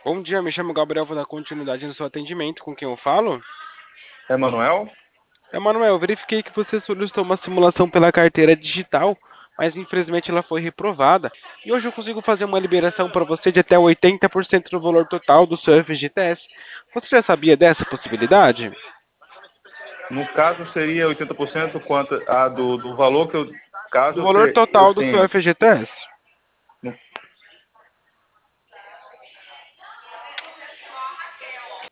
Bom dia, me chamo Gabriel, vou dar continuidade no seu atendimento. Com quem eu falo? Emanuel? Emanuel, verifiquei que você solicitou uma simulação pela carteira digital, mas infelizmente ela foi reprovada. E hoje eu consigo fazer uma liberação para você de até 80% do valor total do seu FGTS. Você já sabia dessa possibilidade? No caso, seria 80% quanto do valor que eu, Do caso valor eu total do seu tenha. FGTS?